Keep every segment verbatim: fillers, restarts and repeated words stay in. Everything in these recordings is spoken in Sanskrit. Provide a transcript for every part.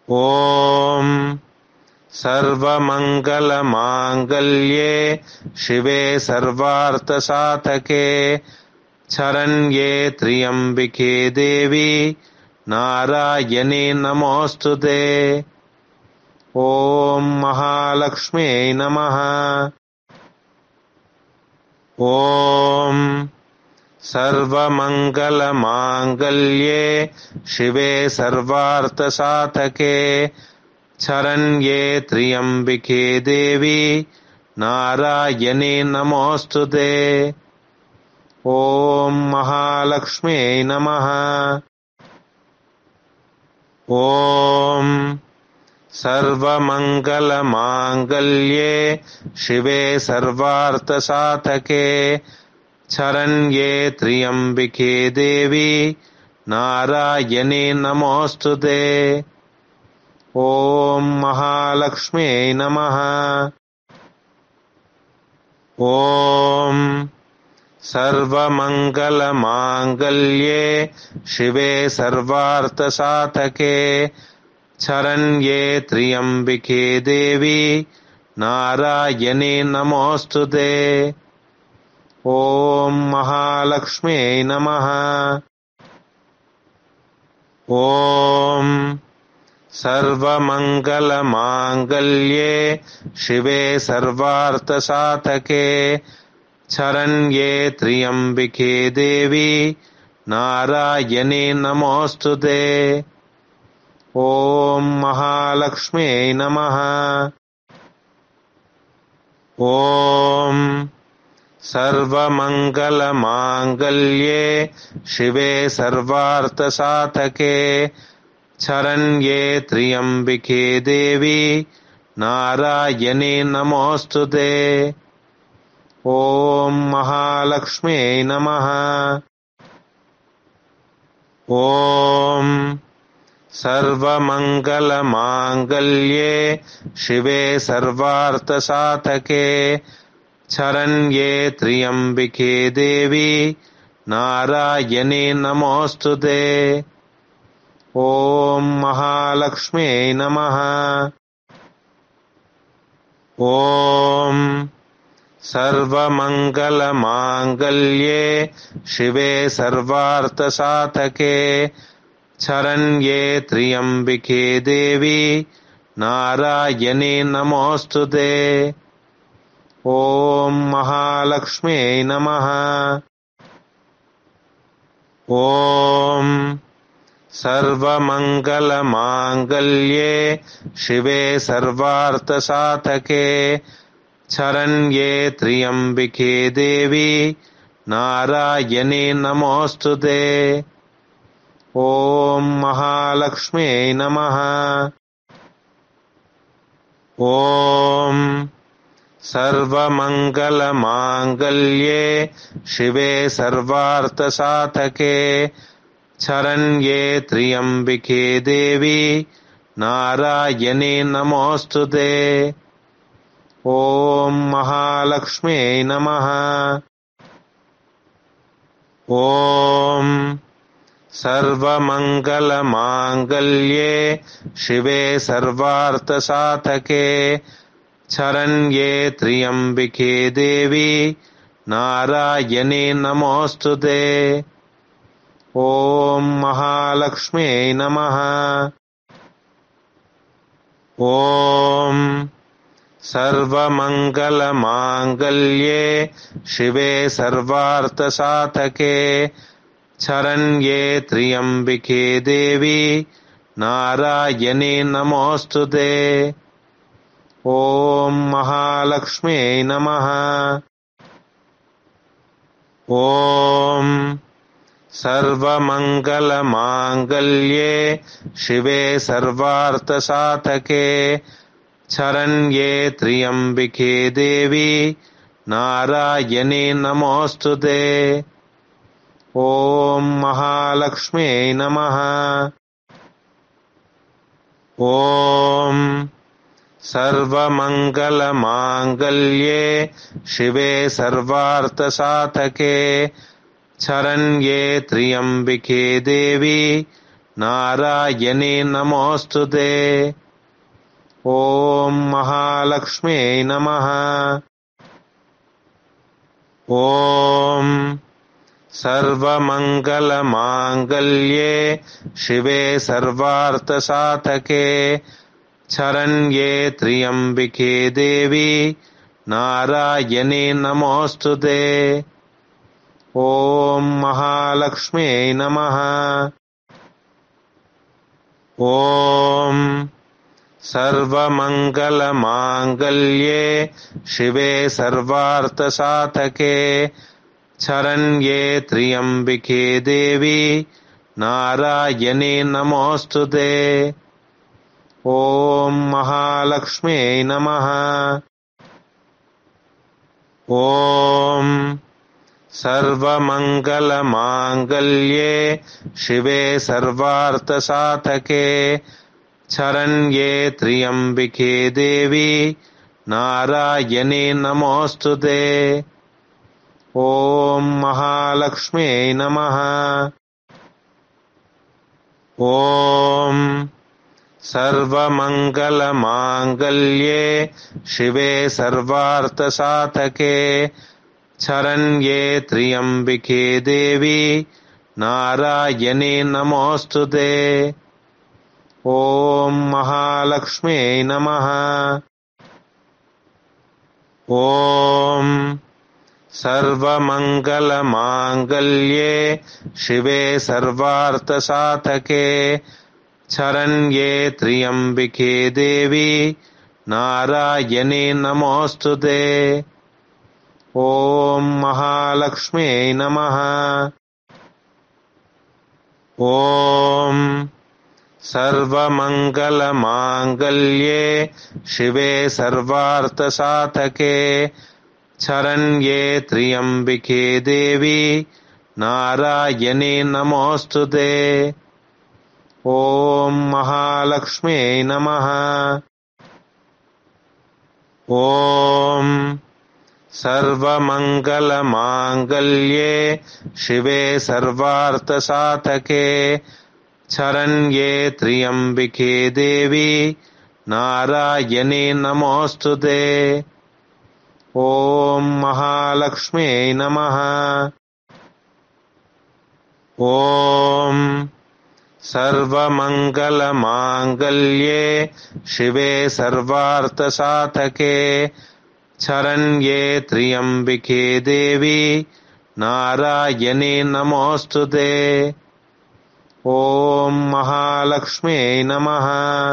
ॐ सर्वमङ्गलमाङ्गल्ये शिवे सर्वार्थसाधके शरण्ये त्र्यम्बिके देवी नारायणे नमोऽस्तुते। ॐ महालक्ष्म्यै नमः। ॐ सर्वमङ्गलमाङ्गल्ये शिवे सर्वार्थसाधके शरण्ये त्र्यम्बिके देवी नारायणे नमोऽस्तुते। ॐ महालक्ष्म्यै नमः। ॐ सर्वमङ्गलमाङ्गल्ये शिवे सर्वार्थसाधके शरण्ये त्र्यम्बिके देवी नारायणे नमोऽस्तुते। ॐ महालक्ष्म्यै नमः। ॐ सर्वमङ्गलमाङ्गल्ये शिवे सर्वार्थसाधके शरण्ये त्र्यम्बिके देवी नारायणे नमोऽस्तुते। ॐ महालक्ष्म्यै नमः। ॐ सर्वमङ्गलमाङ्गल्ये शिवे सर्वार्थसाधके शरण्ये त्र्यम्बिके देवी नारायणे नमोऽस्तुते। ॐ महालक्ष्म्यै नमः। ॐ सर्वमङ्गलमाङ्गल्ये शिवे सर्वार्थसाधके शरण्ये त्र्यम्बिके देवी नारायणे नमोऽस्तुते। ॐ महालक्ष्म्यै नमः। ॐ सर्वमङ्गलमाङ्गल्ये शिवे सर्वार्थसाधके शरण्ये त्र्यम्बिके देवी नारायणे नमोऽस्तुते। ॐ महालक्ष्म्यै नमः। ॐ सर्वमङ्गलमाङ्गल्ये शिवे सर्वार्थसाधके शरण्ये त्र्यम्बिके देवी नारायणे नमोऽस्तुते। ॐ महालक्ष्म्यै नमः। ॐ सर्वमङ्गलमाङ्गल्ये शिवे सर्वार्थसाधके शरण्ये त्र्यम्बिके देवी नारायणे नमोऽस्तुते। ॐ महालक्ष्म्यै नमः। ॐ सर्वमङ्गलमाङ्गल्ये शिवे सर्वार्थसाधके शरण्ये त्र्यम्बिके देवी नारायणे नमोऽस्तुते। ॐ महालक्ष्म्यै नमः। ॐ सर्वमङ्गलमाङ्गल्ये शिवे सर्वार्थसाधके शरण्ये त्र्यम्बिके देवी नारायणे नमोऽस्तुते। ॐ महालक्ष्म्यै नमः। ॐ सर्वमङ्गलमाङ्गल्ये शिवे सर्वार्थसाधके शरण्ये त्र्यम्बिके देवी नारायणे नमोऽस्तुते। ॐ महालक्ष्म्यै नमः। ॐ सर्वमङ्गलमाङ्गल्ये शिवे सर्वार्थसाधके शरण्ये त्र्यम्बिके देवी नारायणे नमोऽस्तुते। ॐ महालक्ष्म्यै नमः। ॐ सर्वमङ्गलमाङ्गल्ये शिवे सर्वार्थसाधके शरण्ये त्र्यम्बिके देवी नारायणे नमोऽस्तुते। ॐ महालक्ष्म्यै नमः। ॐ सर्वमङ्गलमाङ्गल्ये शिवे सर्वार्थसाधके शरण्ये त्र्यम्बिके देवी नारायणे नमोऽस्तुते। ॐ महालक्ष्म्यै नमः। ॐ सर्वमङ्गलमाङ्गल्ये शिवे सर्वार्थसाधके शरण्ये त्र्यम्बिके देवी नारायणे नमोऽस्तुते। ॐ महालक्ष्म्यै नमः। ॐ सर्वमङ्गलमाङ्गल्ये शिवे सर्वार्थसाधके शरण्ये त्र्यम्बिके देवी नारायणे नमोऽस्तुते। ॐ महालक्ष्म्यै नमः। ॐ सर्वमङ्गलमाङ्गल्ये शिवे सर्वार्थसाधके शरण्ये त्र्यम्बिके देवी नारायणे नमोऽस्तुते। ॐ महालक्ष्म्यै नमः। ॐ सर्वमङ्गलमाङ्गल्ये शिवे सर्वार्थसाधके शरण्ये त्र्यम्बिके देवी नारायणे नमोऽस्तुते। ॐ महालक्ष्म्यै नमः। ॐ सर्वमङ्गलमाङ्गल्ये शिवे सर्वार्थसाधके शरण्ये त्र्यम्बिके देवी नारायणे नमोऽस्तुते। ॐ महालक्ष्म्यै नमः। ॐ सर्वमङ्गलमाङ्गल्ये शिवे सर्वार्थसाधके शरण्ये त्र्यम्बिके देवी नारायणे नमोऽस्तुते। ॐ महालक्ष्म्यै नमः। ॐ सर्वमङ्गलमाङ्गल्ये शिवे सर्वार्थसाधके शरण्ये त्र्यम्बिके देवी नारायणे नमोऽस्तुते। ॐ महालक्ष्म्यै नमः।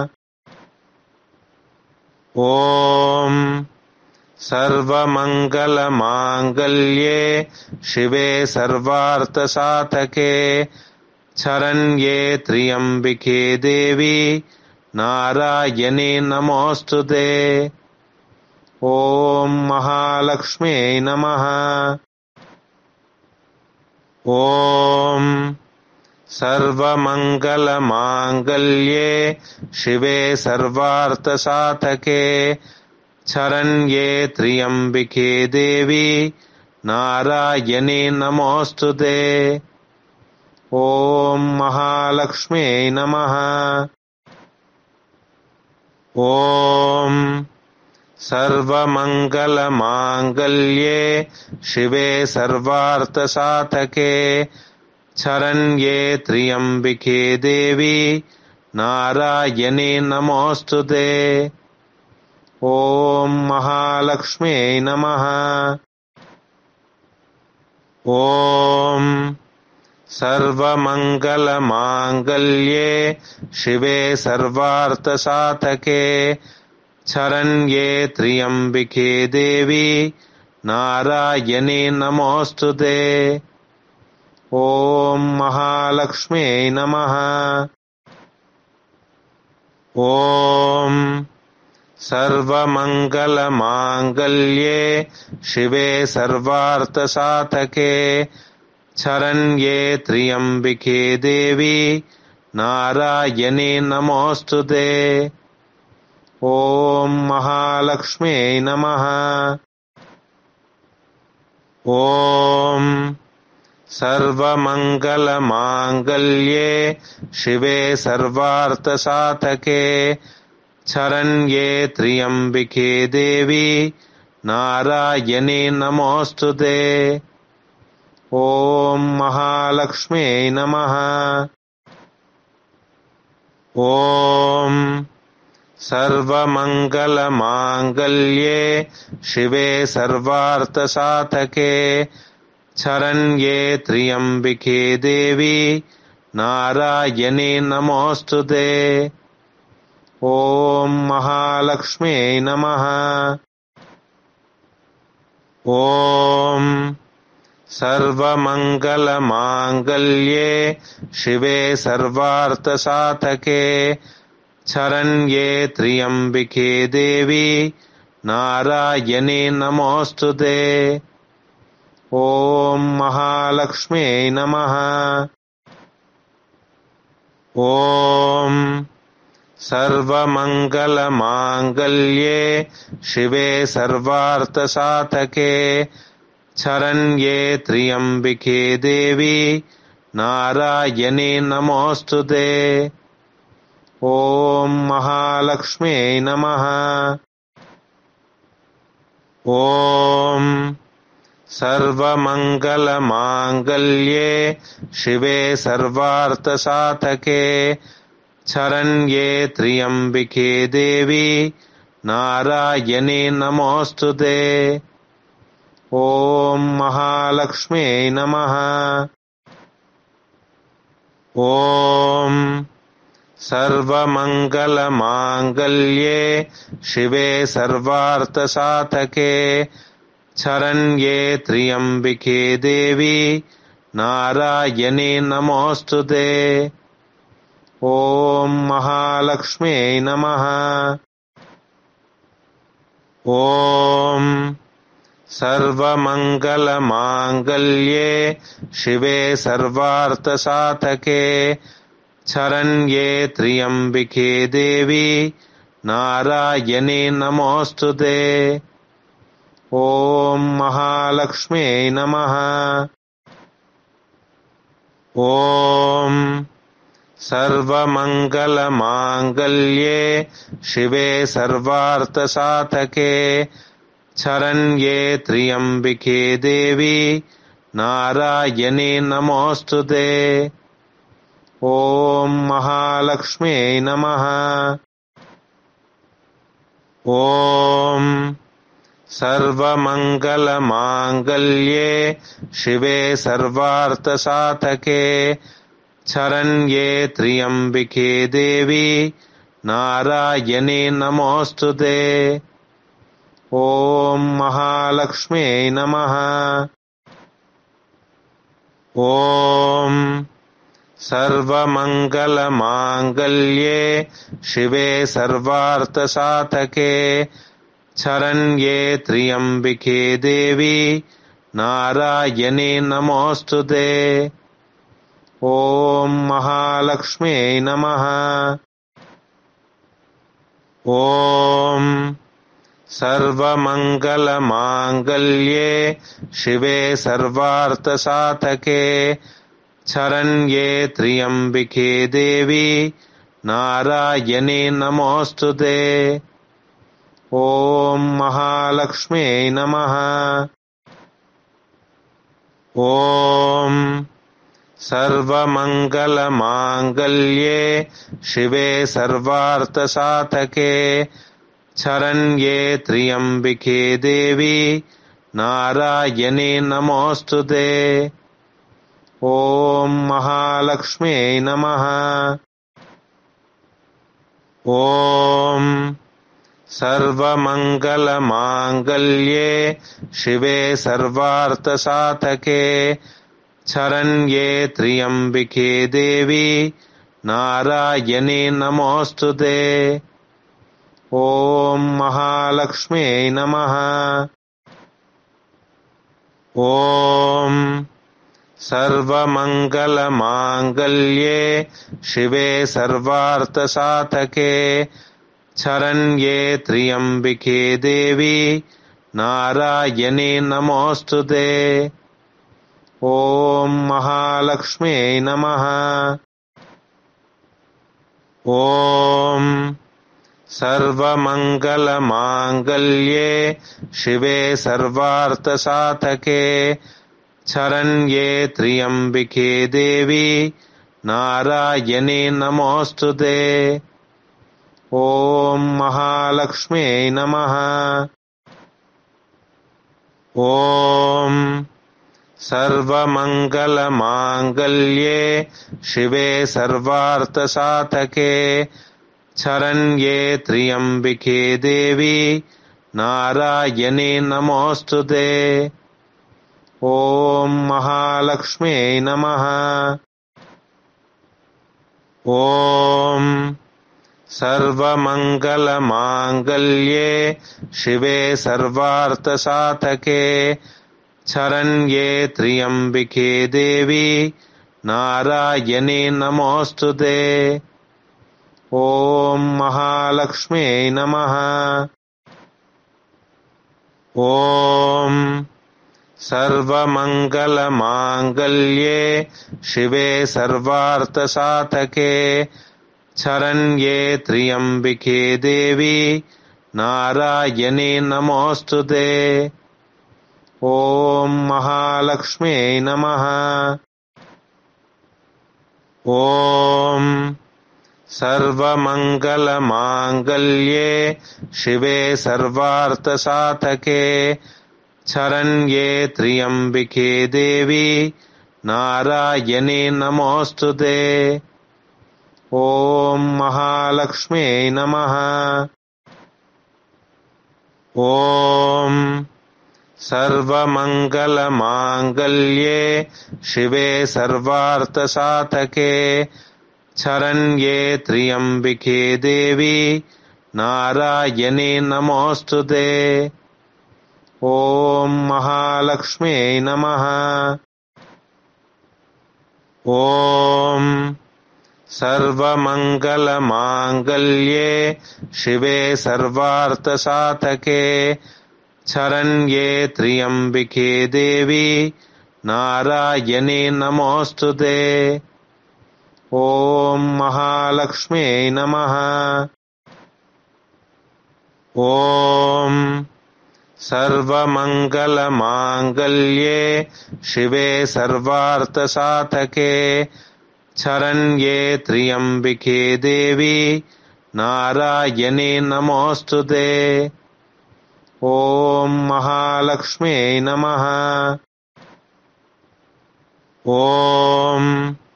ॐ सर्वमङ्गलमाङ्गल्ये शिवे सर्वार्थसाधके शरण्ये त्र्यम्बिके देवी नारायणे नमोऽस्तुते। ॐ महालक्ष्म्यै नमः। ॐ सर्वमङ्गलमाङ्गल्ये शिवे सर्वार्थसाधके शरण्ये त्र्यम्बिके देवी नारायणे नमोऽस्तुते। ॐ महालक्ष्म्यै नमः। ॐ सर्वमङ्गलमाङ्गल्ये शिवे सर्वार्थसाधके शरण्ये त्र्यम्बिके देवी नारायणे नमोऽस्तुते। ॐ महालक्ष्म्यै नमः। ॐ सर्वमङ्गलमाङ्गल्ये शिवे सर्वार्थसाधके शरण्ये त्र्यम्बिके देवी नारायणे नमोऽस्तुते। ॐ महालक्ष्म्यै नमः। ॐ सर्वमङ्गलमाङ्गल्ये शिवे सर्वार्थसाधके शरण्ये त्र्यम्बिके देवी नारायणे नमोऽस्तुते। ॐ महालक्ष्म्यै नमः। ॐ सर्वमङ्गलमाङ्गल्ये शिवे सर्वार्थसाधके शरण्ये त्र्यम्बिके देवी नारायणे नमोऽस्तुते। ॐ महालक्ष्म्यै नमः। ॐ सर्वमङ्गलमाङ्गल्ये शिवे सर्वार्थसाधके शरण्ये त्र्यम्बिके देवी नारायणे नमोऽस्तुते। ॐ महालक्ष्म्यै नमः। ॐ सर्वमङ्गलमाङ्गल्ये शिवे सर्वार्थसाधके शरण्ये त्र्यम्बिके देवी नारायणे नमोऽस्तुते। ॐ महालक्ष्म्यै नमः। ॐ सर्वमङ्गलमाङ्गल्ये शिवे सर्वार्थसाधके शरण्ये त्र्यम्बिके देवी नारायणे नमोऽस्तुते। ॐ महालक्ष्म्यै नमः। ॐ सर्वमङ्गलमाङ्गल्ये शिवे सर्वार्थसाधके शरण्ये त्र्यम्बिके देवी नारायणे नमोऽस्तुते। ॐ महालक्ष्म्यै नमः। ॐ सर्वमङ्गलमाङ्गल्ये शिवे सर्वार्थसाधके शरण्ये त्र्यम्बिके देवी नारायणे नमोऽस्तुते। ॐ महालक्ष्म्यै नमः। ॐ सर्वमङ्गलमाङ्गल्ये शिवे सर्वार्थसाधके शरण्ये त्र्यम्बिके देवी नारायणे नमोऽस्तुते। ॐ महालक्ष्म्यै नमः। ॐ सर्वमङ्गलमाङ्गल्ये शिवे सर्वार्थसाधके शरण्ये त्र्यम्बिके देवी नारायणे नमोऽस्तुते। ॐ महालक्ष्म्यै नमः। ॐ सर्वमङ्गलमाङ्गल्ये शिवे सर्वार्थसाधके शरण्ये त्र्यम्बिके देवी नारायणे नमोऽस्तुते। ॐ महालक्ष्म्यै नमः। ॐ सर्वमङ्गलमाङ्गल्ये शिवे सर्वार्थसाधके शरण्ये त्र्यम्बिके देवी नारायणे नमोऽस्तुते। ॐ महालक्ष्म्यै नमः। ॐ सर्वमङ्गलमाङ्गल्ये शिवे सर्वार्थसाधके शरण्ये त्र्यम्बिके देवी नारायणे नमोऽस्तुते। ॐ महालक्ष्म्यै नमः। ॐ सर्वमङ्गलमाङ्गल्ये शिवे सर्वार्थसाधके शरण्ये त्र्यम्बिके देवी नारायणे नमोऽस्तुते। ॐ महालक्ष्म्यै नमः। ॐ सर्वमङ्गलमाङ्गल्ये शिवे सर्वार्थसाधके शरण्ये त्र्यम्बिके देवी नारायणे नमोऽस्तुते। ॐ महालक्ष्म्यै नमः। ॐ सर्वमङ्गलमाङ्गल्ये शिवे सर्वार्थसाधके शरण्ये त्र्यम्बिके देवी नारायणे नमोऽस्तुते। ॐ महालक्ष्म्यै नमः। ॐ सर्वमङ्गलमाङ्गल्ये शिवे सर्वार्थसाधके शरण्ये त्र्यम्बिके देवी नारायणे नमोऽस्तुते। ॐ महालक्ष्म्यै नमः। ॐ सर्वमङ्गलमाङ्गल्ये शिवे सर्वार्थसाधके शरण्ये त्र्यम्बिके देवी नारायणे नमोऽस्तुते। ॐ महालक्ष्म्यै नमः। ॐ सर्वमङ्गलमाङ्गल्ये शिवे सर्वार्थसाधके शरण्ये त्र्यम्बिके देवी नारायणे नमोऽस्तुते। ॐ महालक्ष्म्यै नमः। ॐ सर्वमङ्गलमाङ्गल्ये शिवे सर्वार्थसाधके शरण्ये त्र्यम्बिके देवी नारायणे नमोऽस्तुते। ॐ महालक्ष्म्यै नमः। ॐ सर्वमङ्गलमाङ्गल्ये शिवे सर्वार्थसाधके शरण्ये त्र्यम्बिके देवी नारायणे नमोऽस्तुते। ॐ महालक्ष्म्यै नमः। ॐ सर्वमङ्गलमाङ्गल्ये शिवे सर्वार्थसाधके शरण्ये त्र्यम्बिके देवी नारायणे नमोऽस्तुते। ॐ महालक्ष्म्यै नमः। ॐ सर्वमङ्गलमाङ्गल्ये शिवे सर्वार्थसाधके शरण्ये त्र्यम्बिके देवी नारायणे नमोऽस्तुते। ॐ महालक्ष्म्यै नमः। ॐ सर्वमङ्गलमाङ्गल्ये शिवे सर्वार्थसाधके शरण्ये त्र्यम्बिके देवी नारायणे नमोऽस्तुते। ॐ महालक्ष्म्यै नमः। ॐ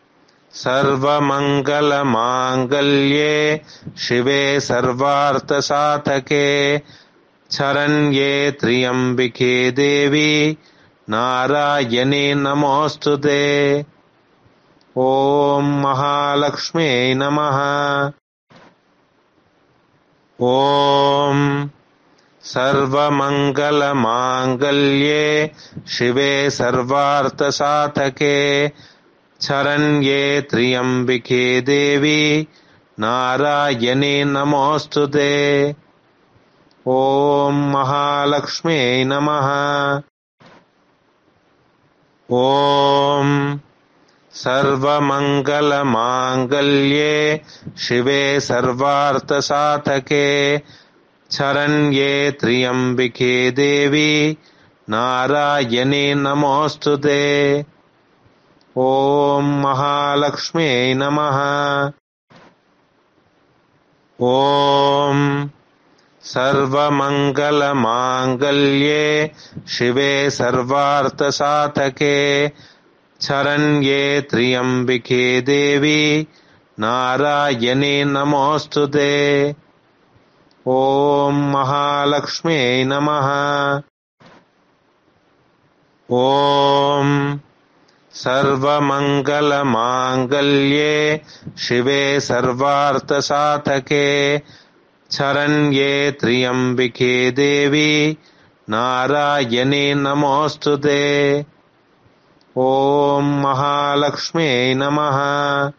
सर्वमङ्गलमाङ्गल्ये शिवे सर्वार्थसाधके शरण्ये त्र्यम्बिके देवी नारायणे नमोऽस्तुते। ॐ महालक्ष्म्यै नमः। ॐ सर्वमङ्गलमाङ्गल्ये शिवे सर्वार्थसाधके शरण्ये त्र्यम्बिके देवी नारायणे नमोऽस्तुते। ॐ महालक्ष्म्यै नमः। ॐ सर्वमङ्गलमाङ्गल्ये शिवे सर्वार्थसाधके शरण्ये त्र्यम्बिके देवी नारायणे नमोऽस्तुते। ॐ महालक्ष्म्यै नमः। ॐ सर्वमङ्गलमाङ्गल्ये शिवे सर्वार्थसाधके शरण्ये त्र्यम्बिके देवी नारायणे नमोऽस्तुते। ॐ महालक्ष्म्यै नमः। ॐ सर्वमङ्गलमाङ्गल्ये शिवे सर्वार्थसाधके शरण्ये त्र्यम्बिके देवी नारायणे नमोऽस्तुते। ॐ महालक्ष्म्यै नमः।